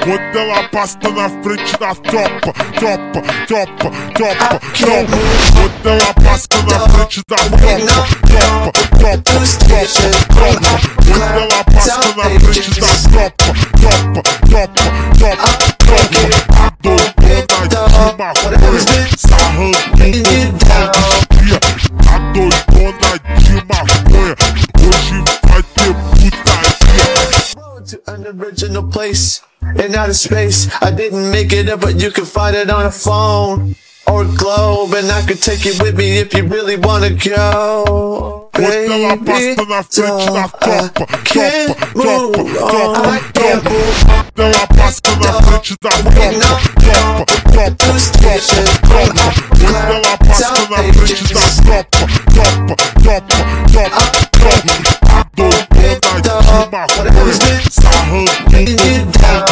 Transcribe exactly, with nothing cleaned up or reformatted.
Quando ela passa na frente da tropa, tropa, tropa, tropa, tropa. Quando ela passa na frente da tropa, tropa, tropa, tropa, tropa. Quando ela passa na frente da tropa, tropa, tropa, tropa, tropa. A doidona de maconha, sarrando todo dia. A doidona de maconha, hoje vai ter putaria. To an original place in outer space. I didn't make it up, but you can find it on a phone or a globe, and I could take it with me if you really wanna go. Quando ela passa na frente da tropa, tropa, tropa, tropa, tropa. Quando ela passa na frente da tropa, tropa, tropa, tropa, tropa. Quando ela passa na frente da tropa, tropa, tropa, tropa, tropa. A doidona de maconha, sarrando todo dia.